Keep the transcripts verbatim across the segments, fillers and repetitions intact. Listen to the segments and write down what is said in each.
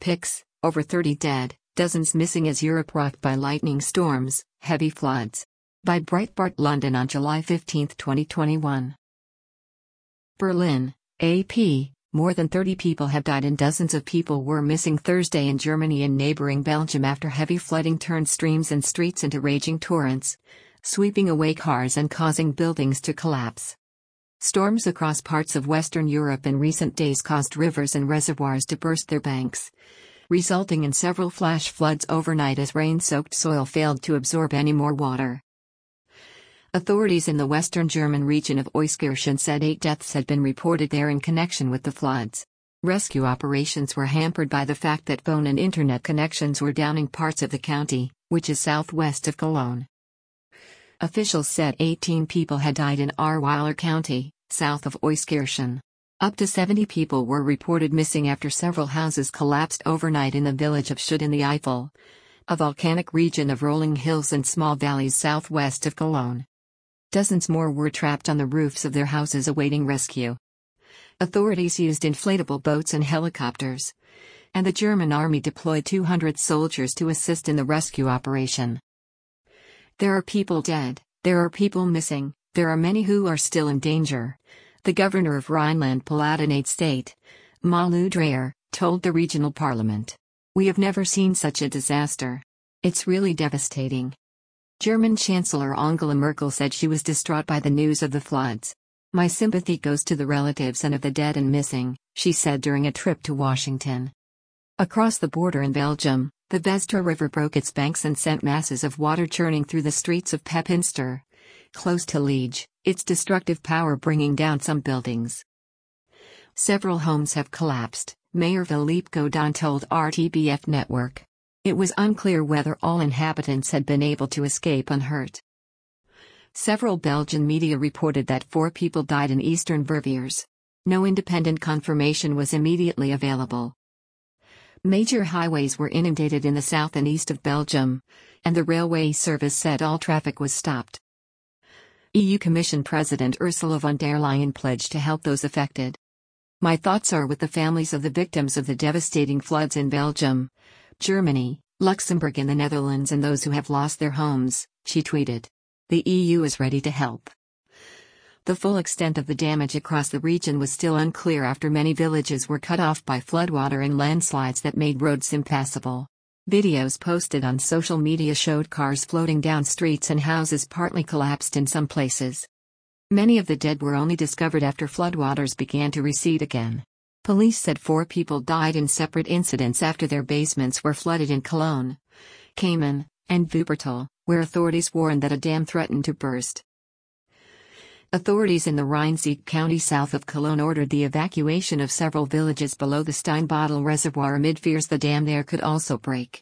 Pics, over thirty dead, dozens missing as Europe rocked by lightning storms, heavy floods. By Breitbart London on July fifteenth, twenty twenty-one. Berlin, A P, more than thirty people have died and dozens of people were missing Thursday in Germany and neighboring Belgium after heavy flooding turned streams and streets into raging torrents, sweeping away cars and causing buildings to collapse. Storms across parts of Western Europe in recent days caused rivers and reservoirs to burst their banks, resulting in several flash floods overnight as rain-soaked soil failed to absorb any more water. Authorities in the western German region of Euskirchen said eight deaths had been reported there in connection with the floods. Rescue operations were hampered by the fact that phone and internet connections were down in parts of the county, which is southwest of Cologne. Officials said eighteen people had died in Ahrweiler County, south of Euskirchen. Up to seventy people were reported missing after several houses collapsed overnight in the village of Schut in the Eifel, a volcanic region of rolling hills and small valleys southwest of Cologne. Dozens more were trapped on the roofs of their houses awaiting rescue. Authorities used inflatable boats and helicopters, and the German army deployed two hundred soldiers to assist in the rescue operation. There are people dead, there are people missing, there are many who are still in danger, the governor of Rhineland-Palatinate state, Malu Dreyer, told the regional parliament. We have never seen such a disaster. It's really devastating. German Chancellor Angela Merkel said she was distraught by the news of the floods. My sympathy goes to the relatives and of the dead and missing, she said during a trip to Washington. Across the border in Belgium, the Vesdre River broke its banks and sent masses of water churning through the streets of Pepinster, close to Liege, its destructive power bringing down some buildings. Several homes have collapsed, Mayor Philippe Godin told R T B F Network. It was unclear whether all inhabitants had been able to escape unhurt. Several Belgian media reported that four people died in eastern Verviers. No independent confirmation was immediately available. Major highways were inundated in the south and east of Belgium, and the railway service said all traffic was stopped. E U Commission President Ursula von der Leyen pledged to help those affected. My thoughts are with the families of the victims of the devastating floods in Belgium, Germany, Luxembourg and the Netherlands and those who have lost their homes, she tweeted. The E U is ready to help. The full extent of the damage across the region was still unclear after many villages were cut off by floodwater and landslides that made roads impassable. Videos posted on social media showed cars floating down streets and houses partly collapsed in some places. Many of the dead were only discovered after floodwaters began to recede again. Police said four people died in separate incidents after their basements were flooded in Cologne, Cayman, and Wuppertal, where authorities warned that a dam threatened to burst. Authorities in the Rhine-Sieg county south of Cologne ordered the evacuation of several villages below the Steinbodel Reservoir amid fears the dam there could also break.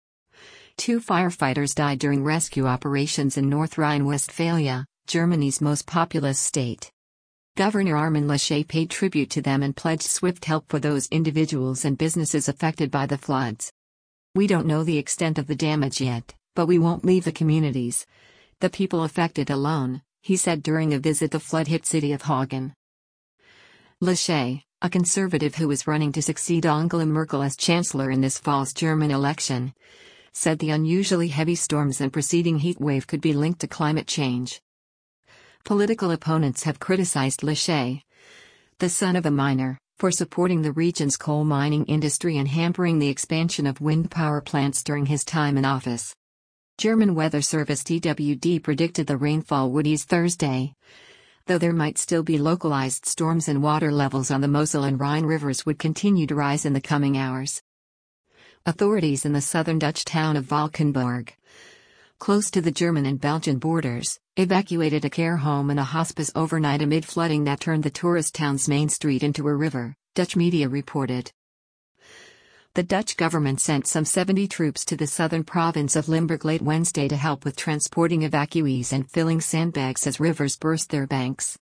Two firefighters died during rescue operations in North Rhine-Westphalia, Germany's most populous state. Governor Armin Laschet paid tribute to them and pledged swift help for those individuals and businesses affected by the floods. We don't know the extent of the damage yet, but we won't leave the communities, the people affected alone, he said during a visit to the flood-hit city of Hagen. Laschet, a conservative who is running to succeed Angela Merkel as chancellor in this fall's German election, said the unusually heavy storms and preceding heat wave could be linked to climate change. Political opponents have criticized Laschet, the son of a miner, for supporting the region's coal mining industry and hampering the expansion of wind power plants during his time in office. German weather service D W D predicted the rainfall would ease Thursday, though there might still be localized storms and water levels on the Mosel and Rhine rivers would continue to rise in the coming hours. Authorities in the southern Dutch town of Valkenburg, close to the German and Belgian borders, evacuated a care home and a hospice overnight amid flooding that turned the tourist town's main street into a river, Dutch media reported. The Dutch government sent some seventy troops to the southern province of Limburg late Wednesday to help with transporting evacuees and filling sandbags as rivers burst their banks.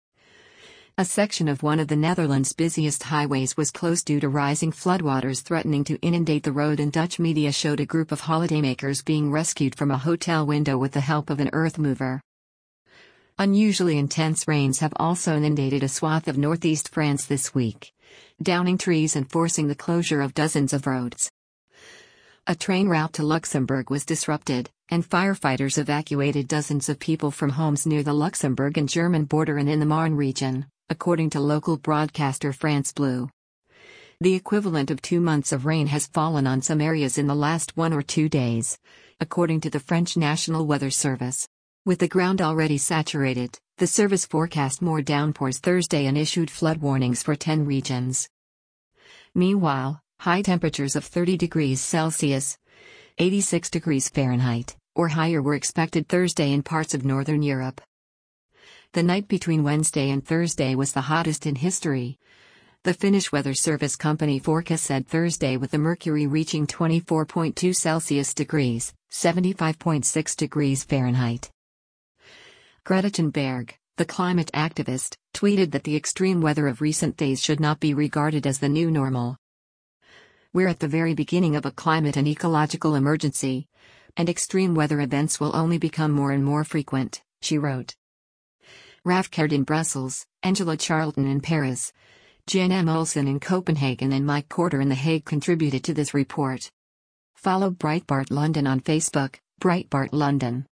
A section of one of the Netherlands' busiest highways was closed due to rising floodwaters threatening to inundate the road, and Dutch media showed a group of holidaymakers being rescued from a hotel window with the help of an earth mover. Unusually intense rains have also inundated a swath of northeast France this week, downing trees and forcing the closure of dozens of roads. A train route to Luxembourg was disrupted, and firefighters evacuated dozens of people from homes near the Luxembourg and German border and in the Marne region, according to local broadcaster France Bleu. The equivalent of two months of rain has fallen on some areas in the last one or two days, according to the French National Weather Service. With the ground already saturated, the service forecast more downpours Thursday and issued flood warnings for ten regions. Meanwhile, high temperatures of thirty degrees Celsius, eighty-six degrees Fahrenheit, or higher were expected Thursday in parts of northern Europe. The night between Wednesday and Thursday was the hottest in history. The Finnish weather service company Forka said Thursday, with the mercury reaching twenty-four point two Celsius degrees, seventy-five point six degrees Fahrenheit. Greta Thunberg, the climate activist, tweeted that the extreme weather of recent days should not be regarded as the new normal. "We're at the very beginning of a climate and ecological emergency, and extreme weather events will only become more and more frequent," she wrote. Raf Kerd in Brussels, Angela Charlton in Paris, Jan M. Olsen in Copenhagen and Mike Corder in The Hague contributed to this report. Follow Breitbart London on Facebook, Breitbart London.